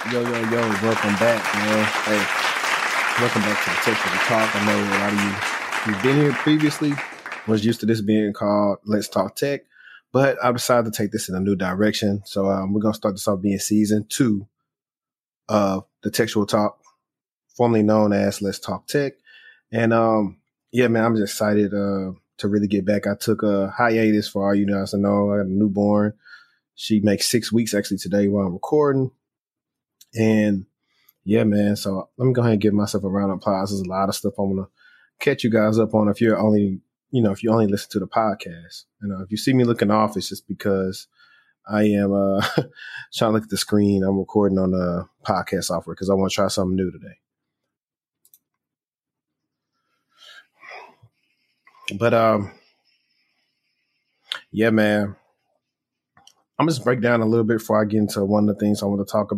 Yo, welcome back, man. Hey, welcome back to the Textual Talk. I know a lot of you've been here previously, was used to this being called Let's Talk Tech, but I decided to take this in a new direction. So we're going to start this off being season 2 of the Textual Talk, formerly known as Let's Talk Tech. And yeah, man, I'm just excited to really get back. I took a hiatus for all you guys to know. I got a newborn. She makes 6 weeks actually today while I'm recording. And yeah, man. So let me go ahead and give myself a round of applause. There's a lot of stuff I want to catch you guys up on. If you're only, if you only listen to the podcast, if you see me looking off, it's just because I am trying to look at the screen. I'm recording on the podcast software because I want to try something new today. But yeah, man. I'm just break down a little bit before I get into one of the things I want to talk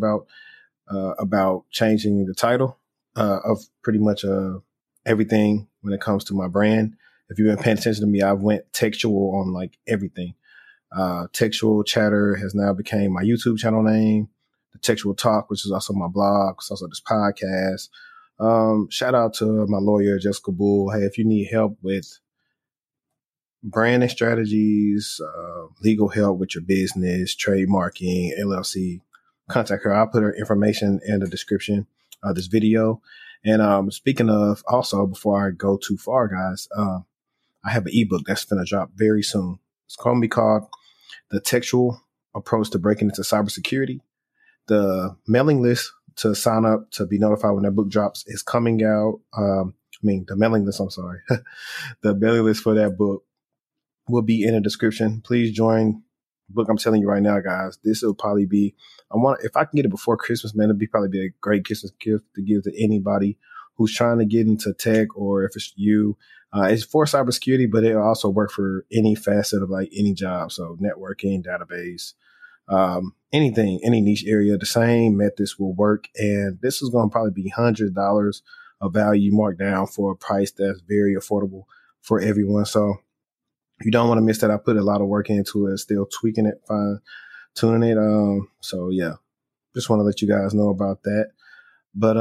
about changing the title of pretty much everything when it comes to my brand. If you've been paying attention to me, I've went textual on like everything. Textual Chatter has now became my YouTube channel name. The Textual Talk, which is also my blog, it's also this podcast. Shout out to my lawyer, Jessica Bull. Hey, if you need help with branding strategies, legal help with your business, trademarking, LLC, contact her. I'll put her information in the description of this video. And speaking of, also, before I go too far, guys, I have an ebook that's going to drop very soon. It's going to be called The Textual Approach to Breaking into Cybersecurity. The mailing list to sign up to be notified when that book drops is coming out. The mailing list, I'm sorry. The mailing list for that book will be in the description. Please join the book. I'm telling you right now, guys, this will probably be, if I can get it before Christmas, man, it'll probably be a great Christmas gift to give to anybody who's trying to get into tech, or if it's you. It's for cybersecurity, but it'll also work for any facet of like any job. So networking, database, anything, any niche area, the same methods will work. And this is going to probably be $100 of value marked down for a price that's very affordable for everyone. So you don't want to miss that. I put a lot of work into it, still tweaking it, fine tuning it. So yeah, just want to let you guys know about that. But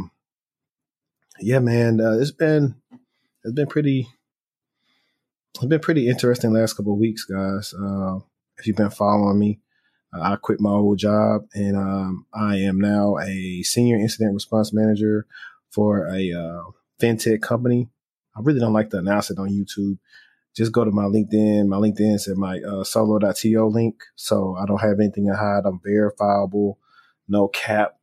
yeah, man, it's been pretty interesting last couple of weeks, guys. If you've been following me, I quit my old job and I am now a senior incident response manager for a fintech company. I really don't like to announce it on YouTube. Just go to my LinkedIn. My LinkedIn is at my solo.to link. So I don't have anything to hide. I'm verifiable, no cap,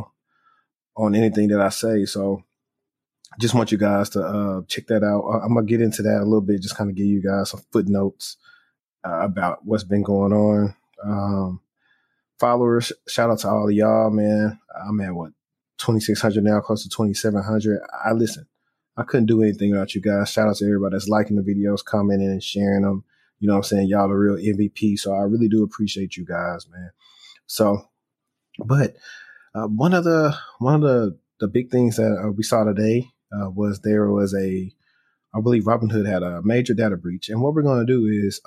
on anything that I say. So just want you guys to check that out. I'm going to get into that a little bit, just kind of give you guys some footnotes about what's been going on. Followers, shout out to all of y'all, man. I'm at 2,600 now, close to 2,700. I couldn't do anything without you guys. Shout out to everybody that's liking the videos, commenting and sharing them. You know what I'm saying? Y'all the real MVP. So I really do appreciate you guys, man. So, but one of the big things that we saw today was there was I believe Robinhood had a major data breach. And what we're going to do is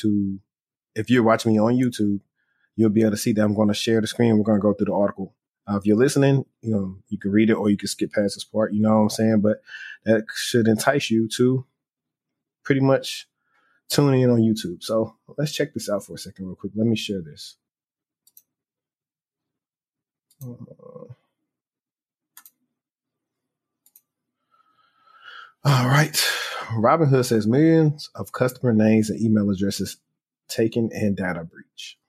if you're watching me on YouTube, you'll be able to see that I'm going to share the screen. We're going to go through the article. If you're listening, you can read it or you can skip past this part, you know what I'm saying? But that should entice you to pretty much tune in on YouTube. So let's check this out for a second real quick. Let me share this. All right. Robinhood says millions of customer names and email addresses taken in data breach.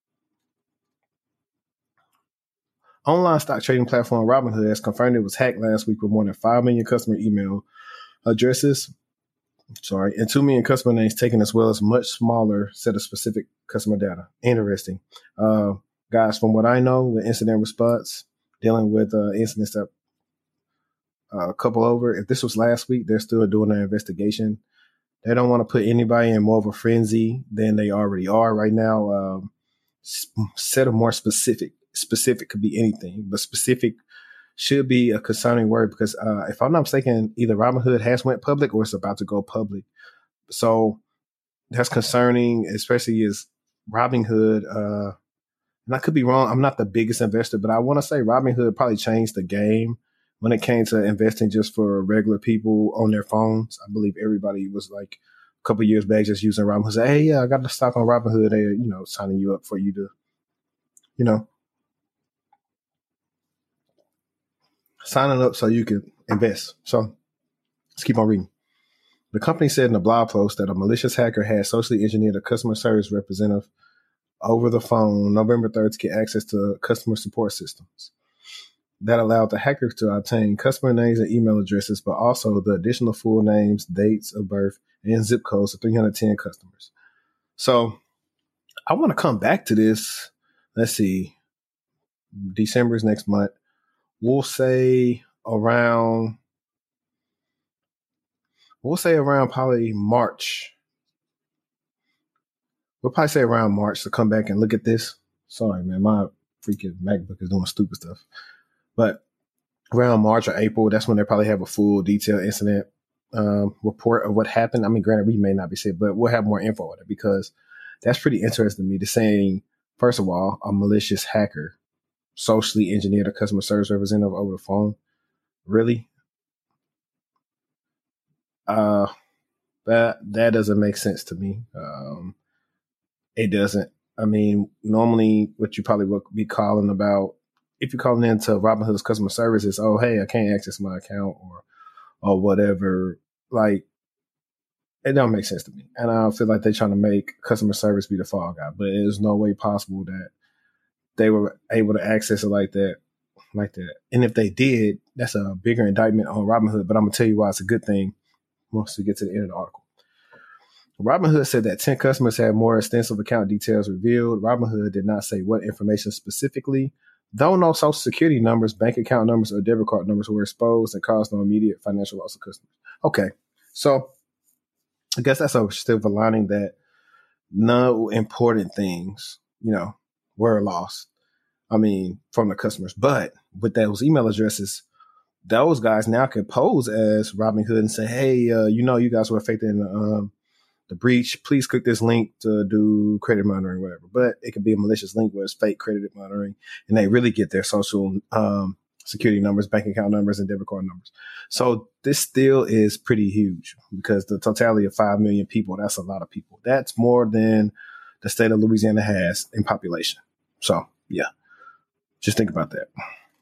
Online stock trading platform Robinhood has confirmed it was hacked last week with more than 5 million customer email addresses. And 2 million customer names taken, as well as much smaller set of specific customer data. Interesting. Guys, from what I know with incident response, dealing with incidents that a couple over, if this was last week, they're still doing an investigation. They don't want to put anybody in more of a frenzy than they already are right now. Set of more specific could be anything, but specific should be a concerning word because if I'm not mistaken, either Robinhood has went public or it's about to go public. So that's concerning, especially as Robinhood and I could be wrong. I'm not the biggest investor, but I want to say Robinhood probably changed the game when it came to investing just for regular people on their phones. I believe everybody was like a couple of years back just using Robinhood. Say, hey, yeah, I got the stock on Robinhood. They, signing you up for you to, you know, signing up so you can invest. So let's keep on reading. The company said in a blog post that a malicious hacker had socially engineered a customer service representative over the phone November 3rd to get access to customer support systems. That allowed the hackers to obtain customer names and email addresses, but also the additional full names, dates of birth, and zip codes of 310 customers. So I want to come back to this. Let's see. December is next month. We'll say around probably March. We'll probably say around March to come back and look at this. Sorry, man. My freaking MacBook is doing stupid stuff. But around March or April, that's when they probably have a full detailed incident report of what happened. I mean, granted, we may not be sick, but we'll have more info on it because that's pretty interesting to me. To saying, first of all, a malicious hacker socially engineered a customer service representative over the phone. Really? That doesn't make sense to me. It doesn't. I mean, normally what you probably would be calling about, if you're calling into Robinhood's customer service, is, oh, hey, I can't access my account or whatever. Like, it don't make sense to me. And I feel like they're trying to make customer service be the fall guy, but there's no way possible that they were able to access it like that. And if they did, that's a bigger indictment on Robinhood, but I'm going to tell you why it's a good thing once we get to the end of the article. Robinhood said that 10 customers had more extensive account details revealed. Robinhood did not say what information specifically, though no social security numbers, bank account numbers, or debit card numbers were exposed and caused no immediate financial loss of customers. Okay, so I guess that's a silver lining that no important things, were lost. I mean, from the customers. But with those email addresses, those guys now can pose as Robinhood and say, hey, you guys were affected in the breach. Please click this link to do credit monitoring, whatever. But it could be a malicious link where it's fake credit monitoring, and they really get their social security numbers, bank account numbers, and debit card numbers. So this still is pretty huge because the totality of 5 million people, that's a lot of people. That's more than the state of Louisiana has in population. So, yeah, just think about that.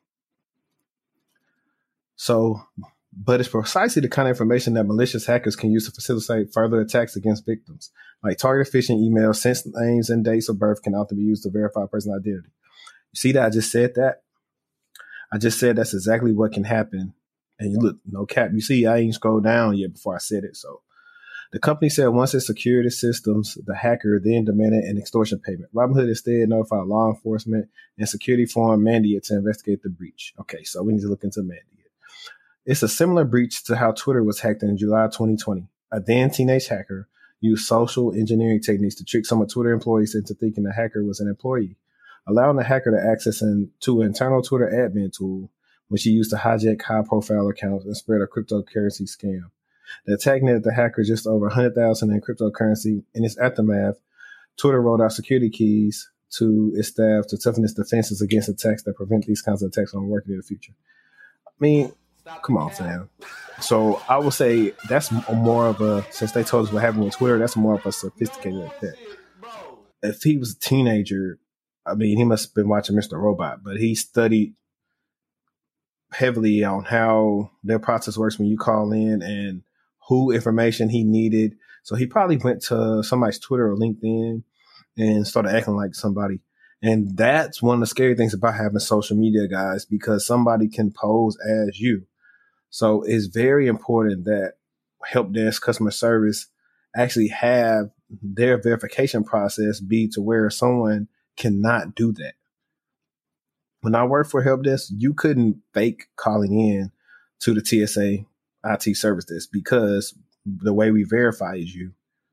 So, but it's precisely the kind of information that malicious hackers can use to facilitate further attacks against victims. Like targeted phishing emails, sensitive names and dates of birth can often be used to verify personal identity. You see that I just said that? I just said that's exactly what can happen. And you look, no cap. You see, I ain't scrolled down yet before I said it. So the company said once it secured its systems, the hacker then demanded an extortion payment. Robinhood instead notified law enforcement and security firm Mandiant to investigate the breach. Okay, so we need to look into Mandiant. It's a similar breach to how Twitter was hacked in July 2020. A then teenage hacker used social engineering techniques to trick some of Twitter employees into thinking the hacker was an employee, allowing the hacker to access to an internal Twitter admin tool, which he used to hijack high-profile accounts and spread a cryptocurrency scam. The attack netted the hacker just over $100,000 in cryptocurrency. In its aftermath, Twitter rolled out security keys to its staff to toughen its defenses against attacks that prevent these kinds of attacks from working in the future. I mean, come on, fam. So I would say that's more of a, since they told us what happened with Twitter, that's more of a sophisticated attack. If he was a teenager, I mean, he must have been watching Mr. Robot, but he studied heavily on how their process works when you call in and who information he needed. So he probably went to somebody's Twitter or LinkedIn and started acting like somebody. And that's one of the scary things about having social media, guys, because somebody can pose as you. So it's very important that help desk customer service actually have their verification process be to where someone cannot do that. When I worked for help desk, you couldn't fake calling in to the TSA IT service desk because the way we verified you,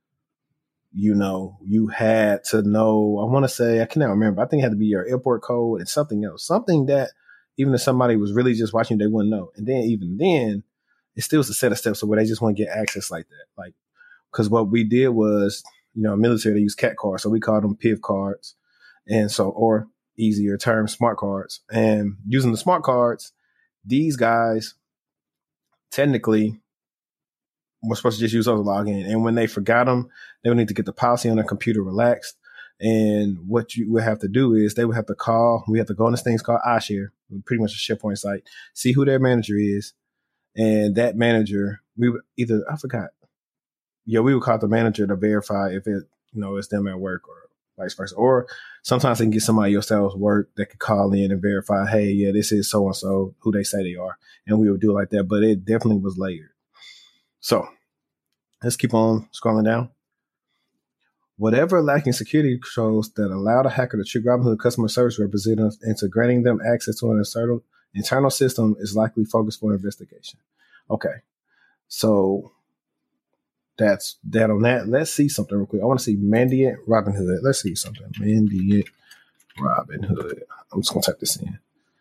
you had to know, I want to say, I cannot remember. I think it had to be your airport code and something else, something that even if somebody was really just watching, they wouldn't know. And then even then, it still was a set of steps where they just want to get access like that. Like, because what we did was, military, they use CAT cards. So we called them PIV cards. And so, or easier term, smart cards. And using the smart cards, these guys technically were supposed to just use those to log in. And when they forgot them, they would need to get the policy on their computer relaxed. And what you would have to do is they would have to call. We have to go on this thing called iShare, pretty much a SharePoint site, see who their manager is. And that manager, we would either, I forgot. Yeah, we would call the manager to verify if it, it's them at work or vice versa. Or sometimes they can get somebody else that was work that could call in and verify, hey, yeah, this is so-and-so who they say they are. And we would do it like that. But it definitely was layered. So let's keep on scrolling down. Whatever lacking security controls that allow the hacker to trick Robinhood customer service representatives into granting them access to an internal system is likely focused for investigation. Okay. So that's that on that. Let's see something real quick. I want to see Mandiant Robinhood. Let's see something. Mandiant Robinhood. I'm just going to type this in.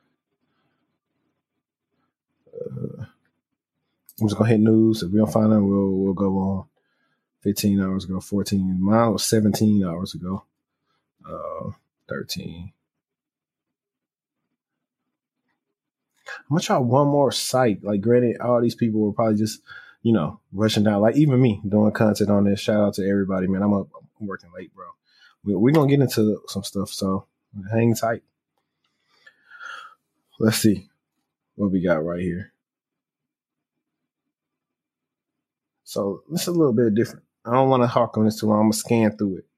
I'm just going to hit news. If we don't find it, we'll go on. 15 hours ago, 14. Mine was 17 hours ago. 13. I'm going to try one more site. Like, granted, all these people were probably just, rushing down. Like, even me doing content on this. Shout out to everybody, man. I'm working late, bro. We're going to get into some stuff, so hang tight. Let's see what we got right here. So, this is a little bit different. I don't want to hark on this too long. I'm going to scan through it.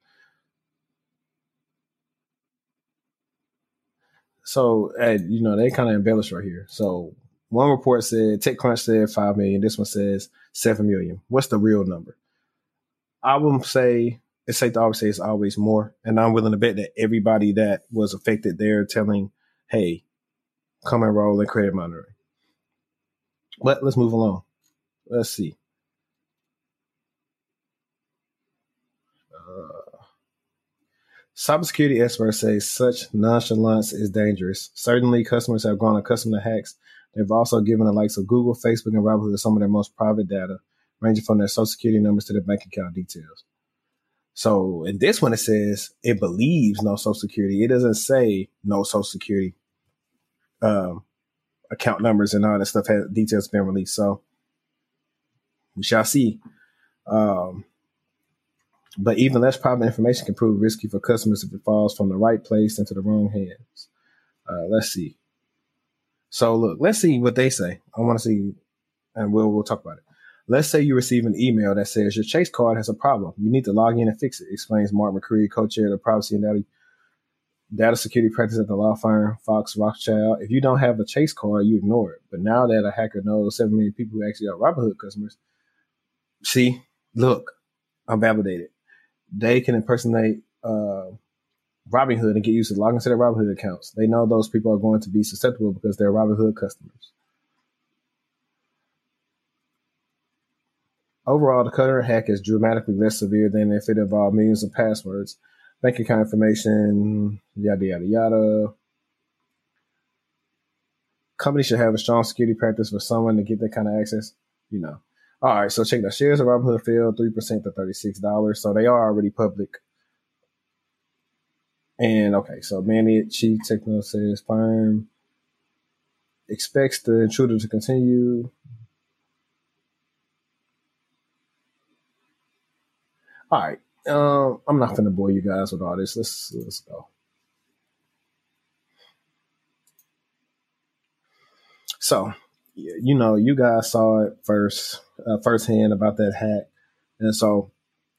So, they kind of embellish right here. So, one report said, TechCrunch said 5 million. This one says 7 million. What's the real number? I would say, it's safe to always say it's always more. And I'm willing to bet that everybody that was affected, they're telling, hey, come and roll in credit monitoring. But let's move along. Let's see. Cybersecurity experts say such nonchalance is dangerous. Certainly, customers have grown accustomed to hacks. They've also given the likes of Google, Facebook, and Robinhood some of their most private data, ranging from their social security numbers to their bank account details. So in this one, it says it believes no social security. It doesn't say no social security account numbers and all that stuff has details been released. So we shall see. But even less private information can prove risky for customers if it falls from the right place into the wrong hands. Let's see. So look, let's see what they say. I want to see, and we'll talk about it. Let's say you receive an email that says your Chase card has a problem. You need to log in and fix it, explains Mark McCreary, co-chair of the privacy and data security practice at the law firm Fox Rothschild. If you don't have a Chase card, you ignore it. But now that a hacker knows 7 million people who actually are Robinhood customers, see, look, I'm validated. They can impersonate Robinhood and get used to logging into their Robinhood accounts. They know those people are going to be susceptible because they're Robinhood customers. Overall, the current hack is dramatically less severe than if it involved millions of passwords, bank account information, yada, yada, yada. Companies should have a strong security practice for someone to get that kind of access, All right, so check that. Shares of Robinhood fell 3% to $36. So they are already public. And okay, so Mandiant Chief Techno says firm expects the intruder to continue. All right, I'm not going to bore you guys with all this. Let's go. So, you guys saw it firsthand about that hack, and so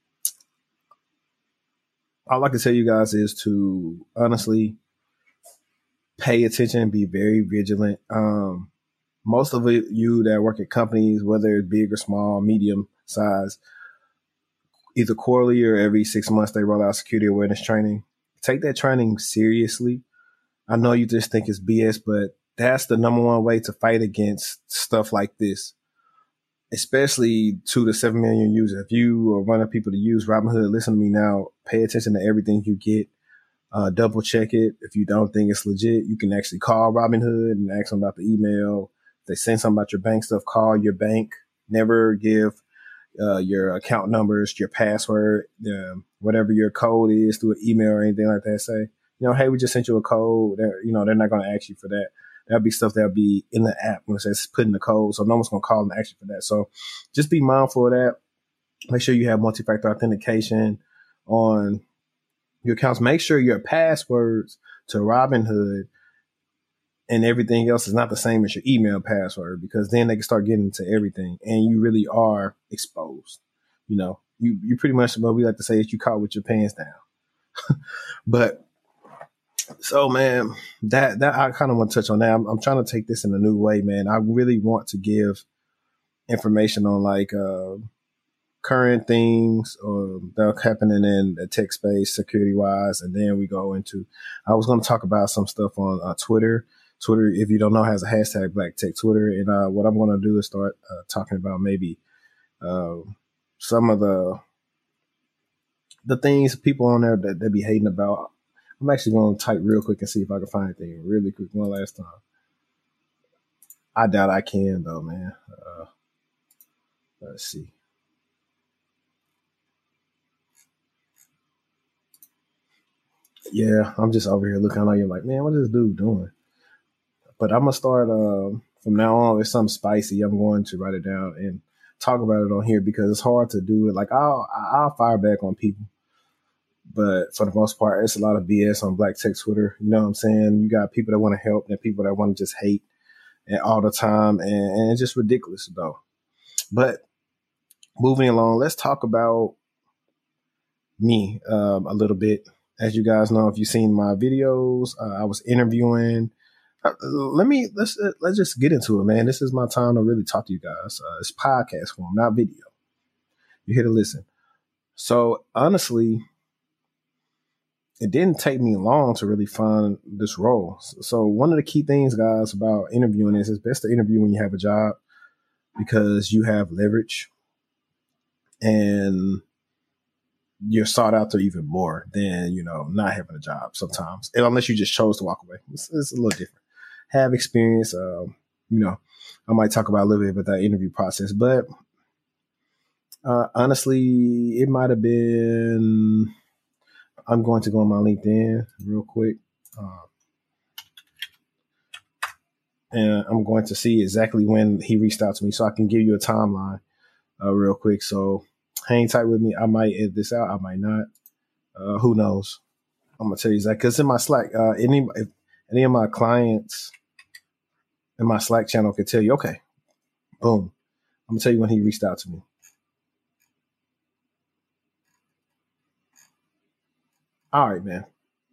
all I can tell you guys is to honestly pay attention and be very vigilant. Most of you that work at companies, whether it's big or small, medium size, either quarterly or every 6 months, they roll out security awareness training. Take that training seriously. I know you just think it's BS, but that's the number one way to fight against stuff like this, especially 2 to 7 million users. If you are one of the people to use Robinhood, listen to me now. Pay attention to everything you get. Double check it. If you don't think it's legit, you can actually call Robinhood and ask them about the email. If they send something about your bank stuff, call your bank. Never give your account numbers, your password, whatever your code is through an email or anything like that. Say, hey, we just sent you a code. They're not going to ask you for that. That'll be stuff that'll be in the app when it says put in the code. So no one's going to call and ask you for that. So just be mindful of that. Make sure you have multi-factor authentication on your accounts. Make sure your passwords to Robinhood and everything else is not the same as your email password, because then they can start getting into everything and you really are exposed. You pretty much, what we like to say is you caught with your pants down. But so, man, that I kind of want to touch on that. I'm trying to take this in a new way, man. I really want to give information on like current things that are happening in the tech space, security wise, and then we go into. I was going to talk about some stuff on Twitter. Twitter, if you don't know, has a hashtag Black Tech Twitter, and what I'm going to do is start talking about maybe some of the things people on there that they be hating about. I'm actually going to type real quick and see if I can find anything really quick one last time. I doubt I can though, man. Let's see. Yeah, I'm just over here looking at you like, man, what is this dude doing? But I'm gonna start from now on. If something spicy, I'm going to write it down and talk about it on here, because it's hard to do it. Like I'll fire back on people, but for the most part, it's a lot of BS on Black Tech Twitter. You know what I'm saying? You got people that want to help and people that want to just hate and all the time, and it's just ridiculous though. But moving along, let's talk about me a little bit. As you guys know, if you've seen my videos, I was interviewing. Let's just get into it, man. This is my time to really talk to you guys. It's podcast form, not video. You're here to listen. So honestly, it didn't take me long to really find this role. So one of the key things, guys, about interviewing is it's best to interview when you have a job, because you have leverage and you're sought after even more than, not having a job sometimes, and unless you just chose to walk away. It's a little different. Have experience, I might talk about a little bit about that interview process, but honestly, it might have been, I'm going to go on my LinkedIn real quick. And I'm going to see exactly when he reached out to me so I can give you a timeline real quick. So hang tight with me. I might edit this out. I might not. Who knows? I'm going to tell you exactly. Because in my Slack, if any of my clients in my Slack channel could tell you, okay, boom. I'm going to tell you when he reached out to me. All right, man.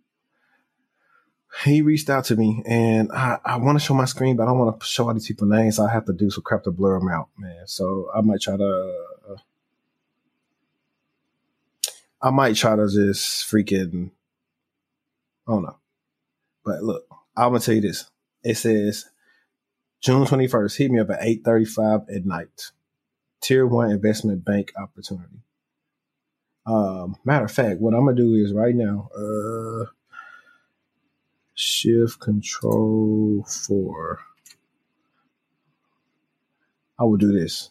He reached out to me, and I want to show my screen, but I don't want to show all these people's names. So I have to do some crap to blur them out, man. So I might try to just freaking, I don't know. But look, I'm going to tell you this. It says June 21st, hit me up at 8:35 at night. Tier 1 investment bank opportunity. Matter of fact, what I'm going to do is right now, Shift Control 4. I will do this.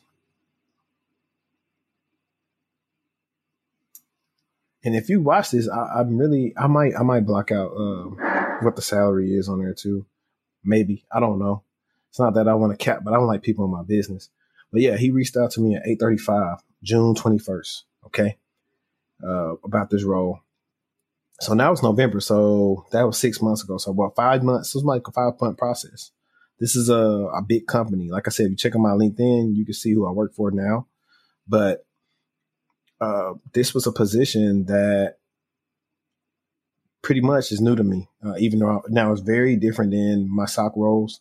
And if you watch this, I might block out what the salary is on there too. Maybe. I don't know. It's not that I want to cap, but I don't like people in my business. But yeah, he reached out to me at 8:35, June 21st. Okay. About this role. So now it's November. So that was 6 months ago. So about 5 months. It was like a 5-month process. This is a big company. Like I said, if you check on my LinkedIn, you can see who I work for now. But this was a position that pretty much is new to me, even though now it's very different than my SOC roles.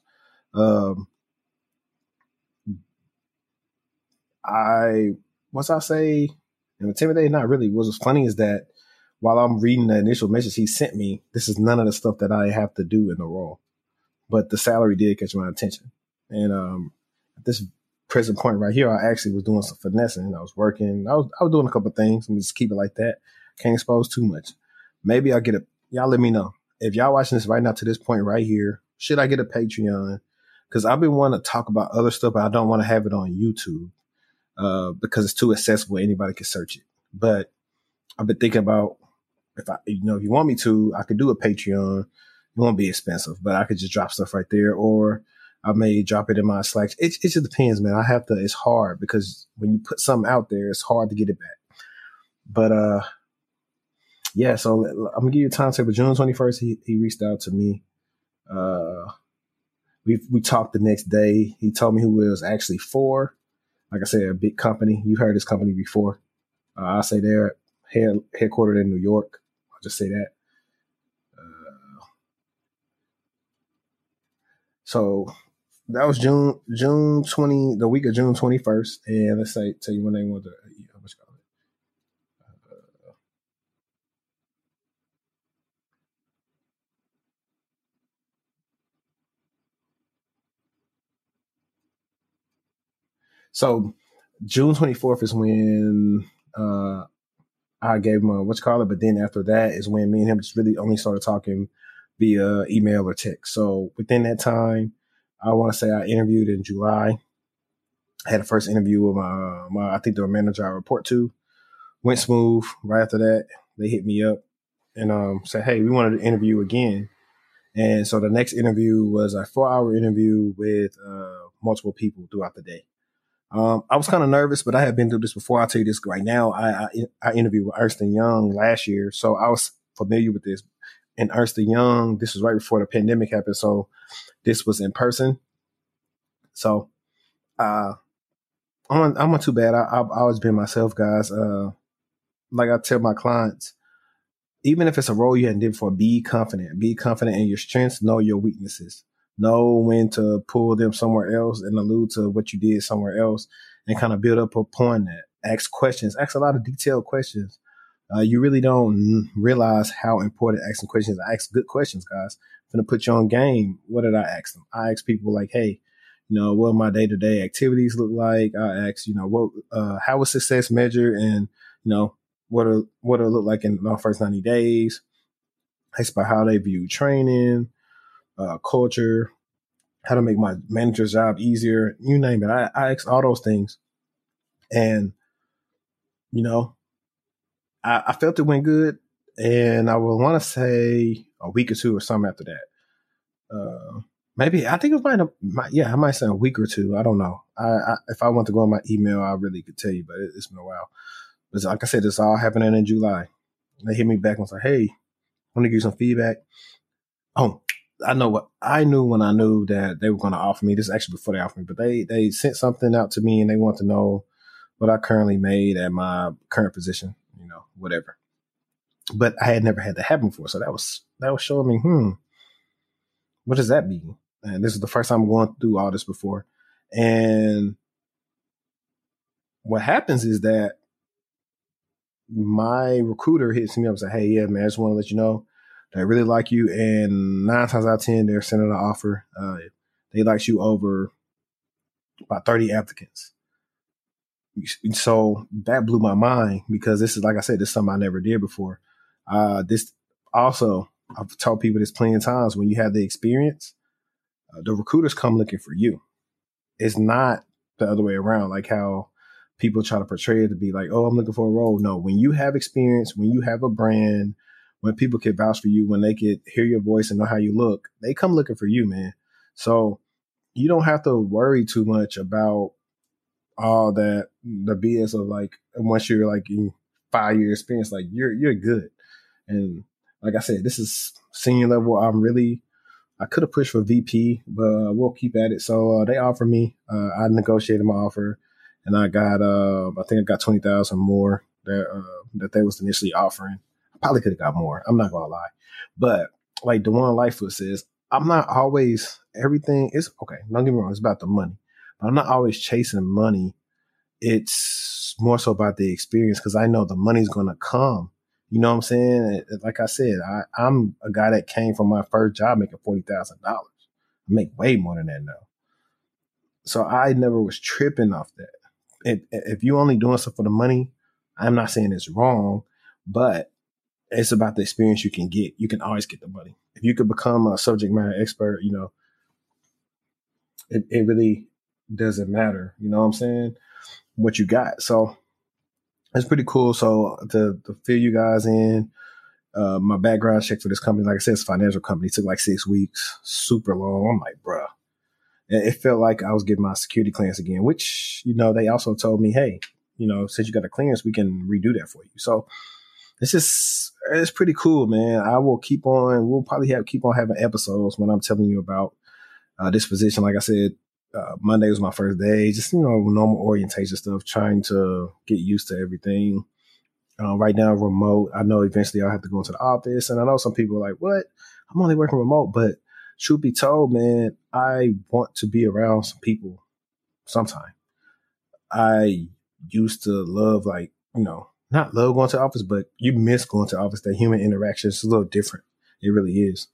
Intimidated? Not really. What was funny is that while I'm reading the initial message he sent me, this is none of the stuff that I have to do in the role. But the salary did catch my attention. And at this present point right here, I actually was doing some finessing. I was working. I was doing a couple of things. I'm just keep it like that. Can't expose too much. Maybe I'll get a. Y'all let me know. If y'all watching this right now to this point right here, should I get a Patreon? Because I've been wanting to talk about other stuff, but I don't want to have it on YouTube because it's too accessible. Anybody can search it. But I've been thinking about if if you want me to, I could do a Patreon. It won't be expensive, but I could just drop stuff right there, or I may drop it in my Slack. It just depends, man. I have to. It's hard because when you put something out there, it's hard to get it back. But yeah. So I'm gonna give you a timetable. June 21st, he reached out to me. We talked the next day. He told me who it was actually for. Like I said, a big company. You've heard this company before. I'll say they're headquartered in New York. I'll just say that. So that was June 20, the week of June 21st. And let's say, tell you when they want to, what's called it. So June 24th is when I gave him a what's called it, but then after that is when me and him just really only started talking via email or text. So within that time, I want to say I interviewed in July. I had a first interview with my I think the manager I report to. Went smooth. Right after that, they hit me up and said, "Hey, we wanted to interview again." And so the next interview was a 4-hour interview with multiple people throughout the day. I was kind of nervous, but I had been through this before. I'll tell you this right now. I interviewed with Ernst & Young last year, so I was familiar with this. And Ernst & Young, this was right before the pandemic happened, so this was in person. So I'm not too bad. I've always been myself, guys. Like I tell my clients, even if it's a role you hadn't did before, be confident. Be confident in your strengths. Know your weaknesses. Know when to pull them somewhere else and allude to what you did somewhere else and kind of build up upon that. Ask questions. Ask a lot of detailed questions. You really don't realize how important asking questions. I ask good questions, guys. I'm going to put you on game. What did I ask them? I ask people like, hey, what my day-to-day activities look like. I ask, how was success measured and, what it'll look like in our first 90 days. I ask about how they view training, culture, how to make my manager's job easier, you name it. I ask all those things. And, I felt it went good. And I would want to say a week or two or something after that. Maybe I think it I might say a week or two. I don't know. If I want to go on my email, I really could tell you, but it's been a while. But like I said, this all happening in July. They hit me back and was like, "Hey, I want to give you some feedback." Oh, I knew when I knew that they were going to offer me. This is actually before they offered me, but they sent something out to me and they want to know what I currently made at my current position, whatever. But I had never had that happen before, so that was showing me, what does that mean? And this is the first time I'm going through all this before. And what happens is that my recruiter hits me up and says, "Hey, yeah, man, I just want to let you know they really like you." And 9 times out of 10, they're sending an offer. They like you over about 30 applicants. So that blew my mind because this is, like I said, this is something I never did before. This also, I've told people this plenty of times, when you have the experience, the recruiters come looking for you. It's not the other way around, like how people try to portray it to be like, "Oh, I'm looking for a role." No, when you have experience, when you have a brand, when people can vouch for you, when they can hear your voice and know how you look, they come looking for you, man. So you don't have to worry too much about all that, the BS of like, once you're like in 5-year experience, like you're good. And like I said, this is senior level. I could have pushed for VP, but we'll keep at it. So they offered me. I negotiated my offer, and I got I think I got 20,000 more that they was initially offering. I probably could have got more. I'm not gonna lie, but like DeJuan Lightfoot says, I'm not always everything. It's okay. Don't get me wrong. It's about the money, but I'm not always chasing money. It's more so about the experience because I know the money's gonna come. You know what I'm saying? Like I said, I'm a guy that came from my first job making $40,000. I make way more than that now. So I never was tripping off that. If you only doing stuff for the money, I'm not saying it's wrong, but it's about the experience you can get. You can always get the money. If you could become a subject matter expert, it really doesn't matter. You know what I'm saying? What you got. So it's pretty cool. So to fill you guys in, My background check for this company, like I said, it's a financial company. It took like 6 weeks, super long. I'm like, bruh. It felt like I was getting my security clearance again, which, they also told me, hey, since you got a clearance, we can redo that for you. So it's pretty cool, man. We'll probably keep on having episodes when I'm telling you about this position. Like I said, Monday was my first day, just, normal orientation stuff, trying to get used to everything. Right now, remote. I know eventually I'll have to go into the office, and I know some people are like, what? I'm only working remote, but truth be told, man, I want to be around some people sometime. I used to love, not love going to the office, but you miss going to the office. That human interaction is a little different. It really is.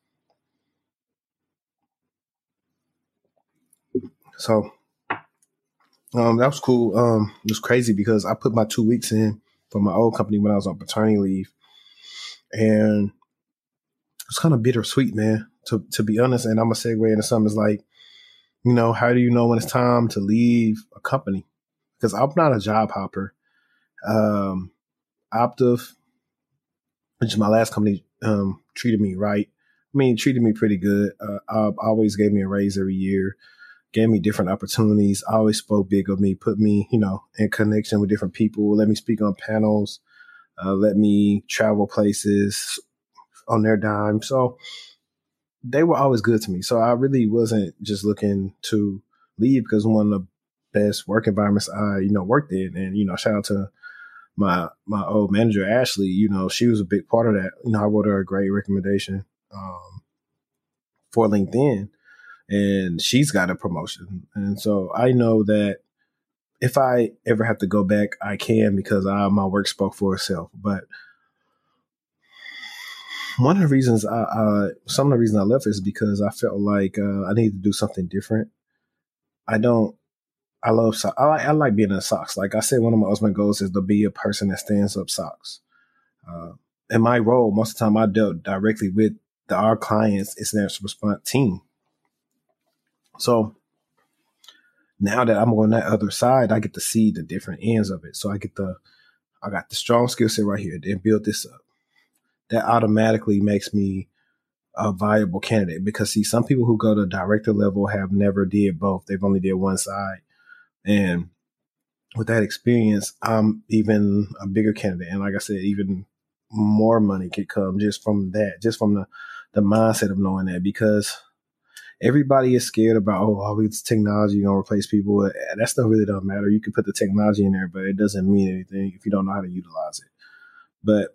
So that was cool. It was crazy because I put my 2 weeks in for my old company when I was on paternity leave, and it's kind of bittersweet, man. To be honest, and I'm gonna segue into something is like, how do you know when it's time to leave a company? Because I'm not a job hopper. Um, Optiv, which is my last company, treated me right. I mean, treated me pretty good. Always gave me a raise every year, gave me different opportunities, always spoke big of me, put me, in connection with different people, let me speak on panels, let me travel places on their dime. So they were always good to me. So I really wasn't just looking to leave because one of the best work environments I, worked in. And, shout out to my old manager, Ashley, she was a big part of that. I wrote her a great recommendation for LinkedIn, and she's got a promotion. And so I know that if I ever have to go back, I can because my work spoke for itself. But one of the reasons some of the reasons I left is because I felt like I needed to do something different. I don't. I love socks. I like being in socks. Like I said, one of my ultimate goals is to be a person that stands up socks. In my role, most of the time I dealt directly with our clients' incident response team. So now that I'm on that other side, I get to see the different ends of it. So I got the strong skill set right here. Then build this up. That automatically makes me a viable candidate because see, some people who go to director level have never did both. They've only did one side. And with that experience, I'm even a bigger candidate. And like I said, even more money could come just from that, just from the mindset of knowing that, because everybody is scared about, all this technology going to replace people. That stuff really doesn't matter. You can put the technology in there, but it doesn't mean anything if you don't know how to utilize it. But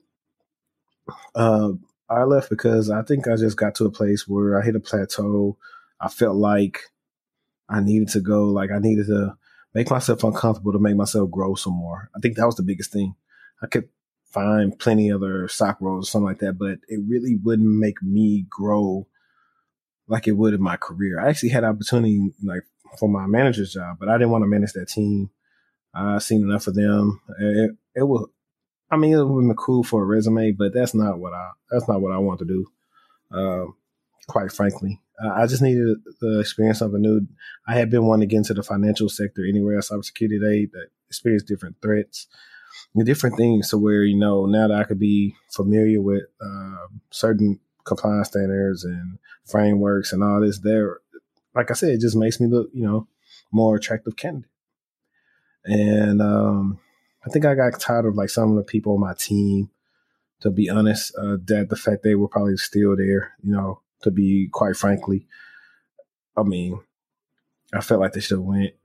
I left because I think I just got to a place where I hit a plateau. I felt like I needed to go, like I needed to make myself uncomfortable to make myself grow some more. I think that was the biggest thing. I could find plenty other sock roles or something like that, but it really wouldn't make me grow like it would in my career. I actually had opportunity like for my manager's job, but I didn't want to manage that team. I seen enough of them. It was, I mean, it would have been cool for a resume, but that's not what I want to do. Quite frankly, I just needed to experience something new. I had been wanting to get into the financial sector anywhere, cybersecurity, that experience different threats, different things to where, now that I could be familiar with certain compliance standards and frameworks and all this there, like I said, it just makes me look, more attractive candidate. And I think I got tired of like some of the people on my team, to be honest, that the fact they were probably still there, to be quite frankly. I mean, I felt like they should have went.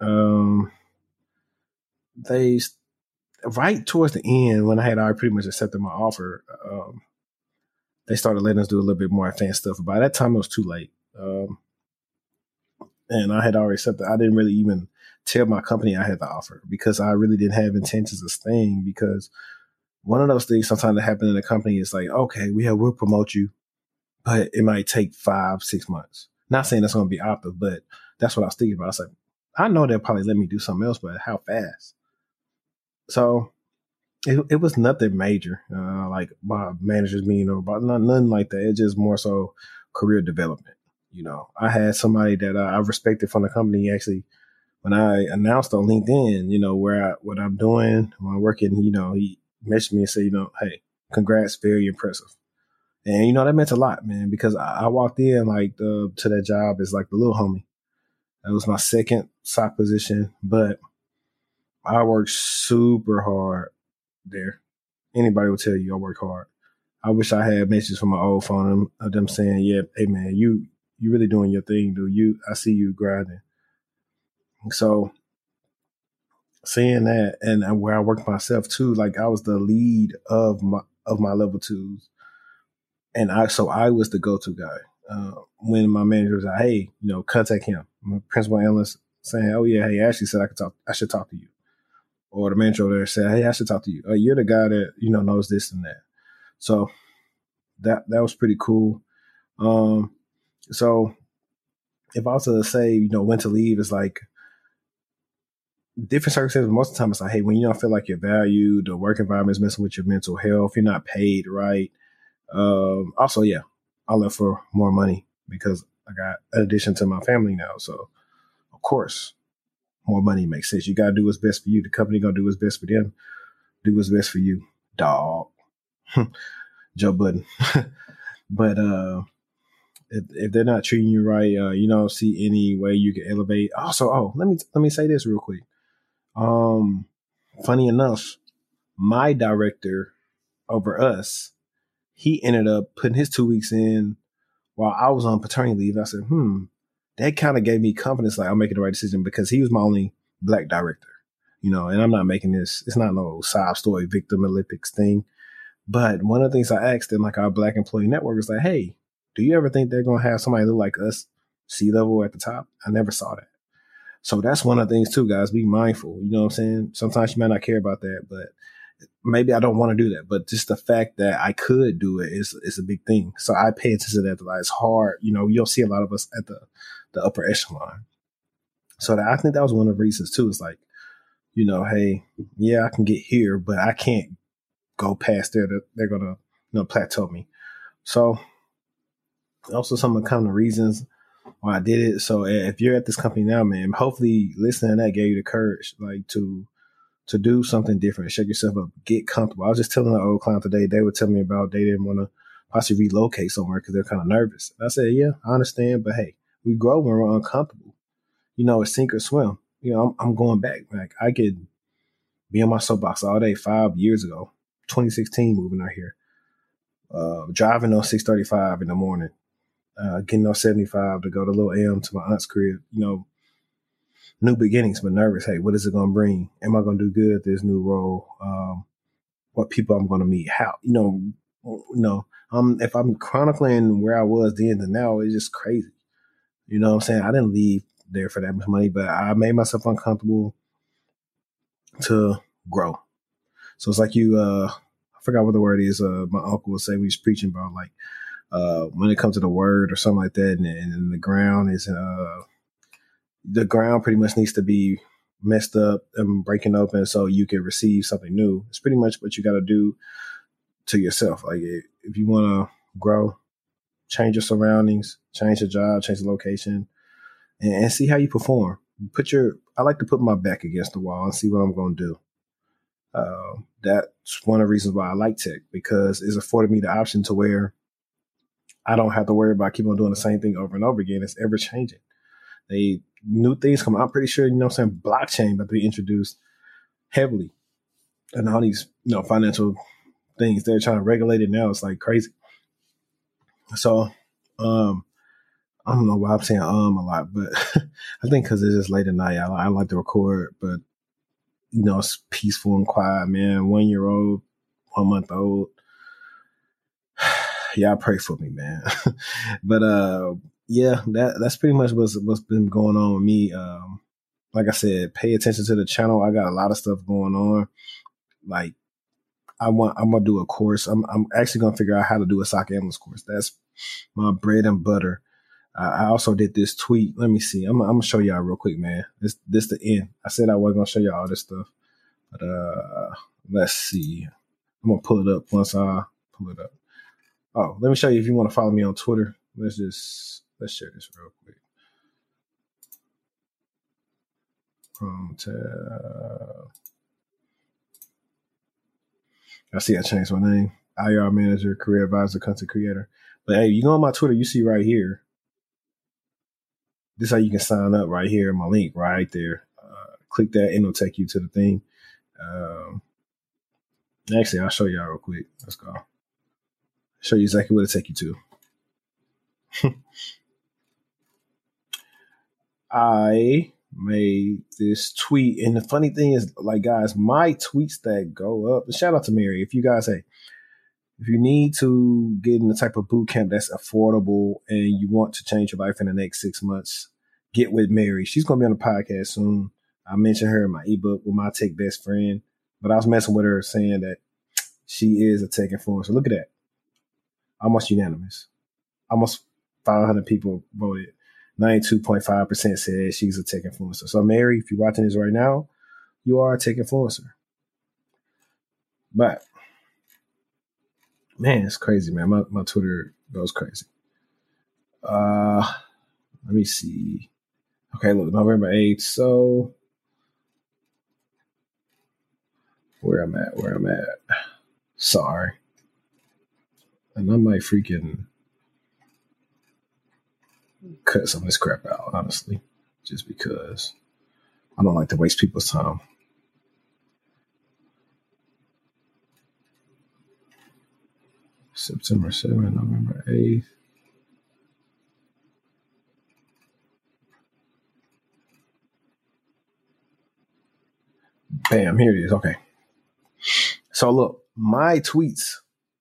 They right towards the end when I had already pretty much accepted my offer, they started letting us do a little bit more advanced stuff. By that time, it was too late, and I had already accepted. I didn't really even tell my company I had the offer because I really didn't have intentions of staying. Because one of those things sometimes that happen in a company is like, okay, we'll promote you, but it might take 5-6 months. Not saying that's going to be Optiv, but that's what I was thinking about. I was like, I know they'll probably let me do something else, but how fast? So it was nothing major, like my managers meeting or about nothing like that. It's just more so career development. I had somebody that I respected from the company actually when I announced on LinkedIn, what I'm doing when I'm working, he messaged me and said, hey, congrats, very impressive. And that meant a lot, man, because I walked in like to that job as like the little homie. That was my second sock position, but I worked super hard there. Anybody will tell you I work hard. I wish I had messages from my old phone of them saying, "Yeah, hey man, you really doing your thing, dude. I see you grinding." So seeing that, and where I worked myself too, like I was the lead of my level twos, and I was the go to guy. When my manager was like, "Hey, contact him," my principal analyst saying, "Oh yeah, hey, Ashley said I should talk to you," or the manager over there said, "Hey, I should talk to you. You're the guy that knows this and that." So that was pretty cool. Um, so if I was to say, when to leave, it's like different circumstances. Most of the time, it's like, hey, when you don't feel like you're valued, the work environment is messing with your mental health, you're not paid right. Also, yeah, I left for more money because I got an addition to my family now. So, of course, more money makes sense. You got to do what's best for you. The company going to do what's best for them. Do what's best for you, dog. Joe Budden. But if they're not treating you right, you don't see any way you can elevate. Also, let me say this real quick. Funny enough, my director over us, he ended up putting his 2 weeks in while I was on paternity leave. I said, that kind of gave me confidence, like I'm making the right decision because he was my only black director, and I'm not making this, it's not no sob story, victim Olympics thing. But one of the things I asked in like our black employee network is like, hey, do you ever think they're going to have somebody look like us, C-level at the top? I never saw that. So that's one of the things too, guys. Be mindful. You know what I'm saying? Sometimes you might not care about that, but maybe I don't want to do that. But just the fact that I could do it is a big thing. So I pay attention to that. Like it's hard. You don't see a lot of us at the upper echelon. So I think that was one of the reasons too. It's like, hey, yeah, I can get here, but I can't go past there. They're gonna plateau me. So also some of the common reasons why I did it. So if you're at this company now, man, hopefully listening to that gave you the courage, like to do something different, shake yourself up, get comfortable. I was just telling an old client today, they were telling me about they didn't want to possibly relocate somewhere because they're kind of nervous. And I said, yeah, I understand, but hey, we grow when we're uncomfortable. It's sink or swim. I'm going back. Like I could be on my soapbox all day 5 years ago, 2016, moving out here, driving on 635 in the morning, getting on 75 to go to Little M to my aunt's crib, new beginnings, but nervous. Hey, what is it going to bring? Am I going to do good at this new role? What people I'm going to meet? How, if I'm chronicling where I was then to now, it's just crazy. You know what I'm saying? I didn't leave there for that much money, but I made myself uncomfortable to grow. So it's like I forgot what the word is. My uncle would say when he's preaching about like, when it comes to the word or something like that, and the ground is, the ground pretty much needs to be messed up and breaking open so you can receive something new. It's pretty much what you got to do to yourself. Like if you want to grow, change your surroundings, change your job, change the location, and see how you perform. I like to put my back against the wall and see what I'm going to do. That's one of the reasons why I like tech, because it's afforded me the option to where I don't have to worry about keep on doing the same thing over and over again. It's ever changing. They new things come out. I'm pretty sure, blockchain about to be introduced heavily. And all these, financial things, they're trying to regulate it now. It's like crazy. So, I don't know why I'm saying a lot, but I think because it's just late at night, I like to record, but it's peaceful and quiet, man. 1 year old, 1 month old. Yeah, pray for me, man. But yeah, that's pretty much what's been going on with me. Like I said, pay attention to the channel. I got a lot of stuff going on. Like I'm gonna do a course. I'm actually gonna figure out how to do a SOC analyst course. That's my bread and butter. I also did this tweet. Let me see. I'm gonna show y'all real quick, man. This the end. I said I wasn't gonna show y'all all this stuff, but let's see. I'm gonna pull it up once I pull it up. Oh, let me show you if you want to follow me on Twitter. Let's share this real quick. I see I changed my name. IR manager, career advisor, content creator. But hey, you go on my Twitter, you see right here. This is how you can sign up right here. My link right there. Click that and it'll take you to the thing. Actually, I'll show y'all real quick. Let's go. Show you exactly what it'll take you to. I made this tweet, and the funny thing is, like, guys, my tweets that go up. Shout out to Mary. If you guys, hey, if you need to get in the type of boot camp that's affordable and you want to change your life in the next 6 months, get with Mary. She's going to be on the podcast soon. I mentioned her in my ebook with my tech best friend, but I was messing with her saying that she is a tech influencer. Look at that. Almost unanimous. Almost 500 people voted. 92.5% said she's a tech influencer. So, Mary, if you're watching this right now, you are a tech influencer. But, man, it's crazy, man. My Twitter goes crazy. Let me see. Okay, look, November 8th. So, where I'm at. Sorry. And I might freaking cut some of this crap out, honestly, just because I don't like to waste people's time. September 7th, November 8th. Bam, here it is. Okay. So look, my tweets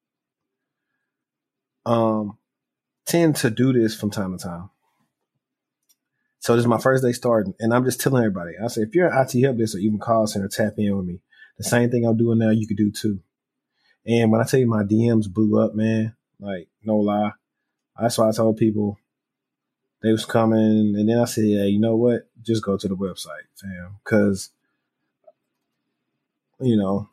tend to do this from time to time. So this is my first day starting, and I'm just telling everybody. I say, if you're an IT help desk or even call center, tap in with me. The same thing I'm doing now, you could do too. And when I tell you my DMs blew up, man, like, no lie. That's why I told people they was coming. And then I said, hey, you know what? Just go to the website, fam. Because, you know,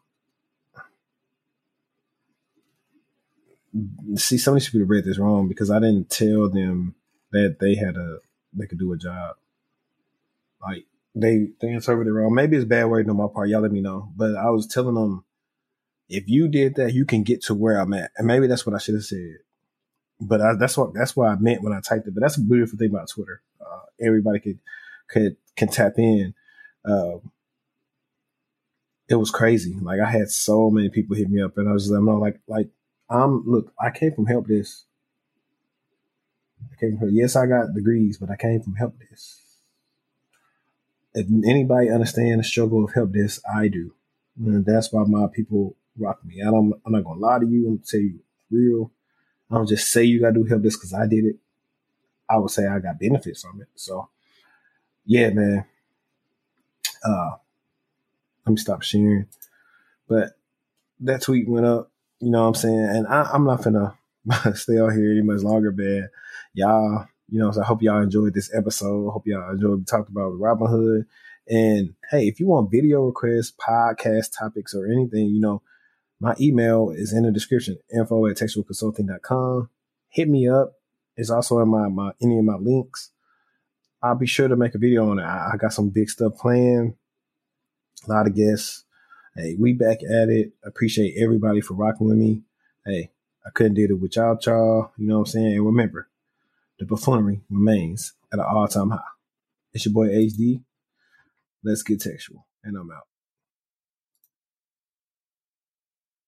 see, some of these people read this wrong because I didn't tell them that they could do a job. Like, they interpreted it wrong. Maybe it's bad wording on my part. Y'all let me know. But I was telling them, if you did that, you can get to where I'm at. And maybe that's what I should have said. But that's what I meant when I typed it. But that's a beautiful thing about Twitter. Everybody can tap in. It was crazy. Like, I had so many people hit me up, and I was like, look, I came from help desk. Yes, I got degrees, but I came from help desk. If anybody understands the struggle of help desk, I do. And that's why my people rock me. I'm not gonna lie to you. I'm gonna tell you real. I don't just say you gotta do help desk because I did it. I would say I got benefits from it. So, yeah, man. Let me stop sharing. But that tweet went up. You know what I'm saying? And I'm not gonna stay out here any much longer, man. Y'all, you know, so I hope y'all enjoyed this episode. I hope y'all enjoyed what we talked about with Robinhood. And hey, if you want video requests, podcast topics, or anything, you know, my email is in the description, info@textualconsulting.com. Hit me up. It's also in my any of my links. I'll be sure to make a video on it. I got some big stuff planned. A lot of guests. Hey, we back at it. Appreciate everybody for rocking with me. Hey, I couldn't do it without y'all. You know what I'm saying? And remember, the buffoonery remains at an all-time high. It's your boy HD. Let's get textual. And I'm out.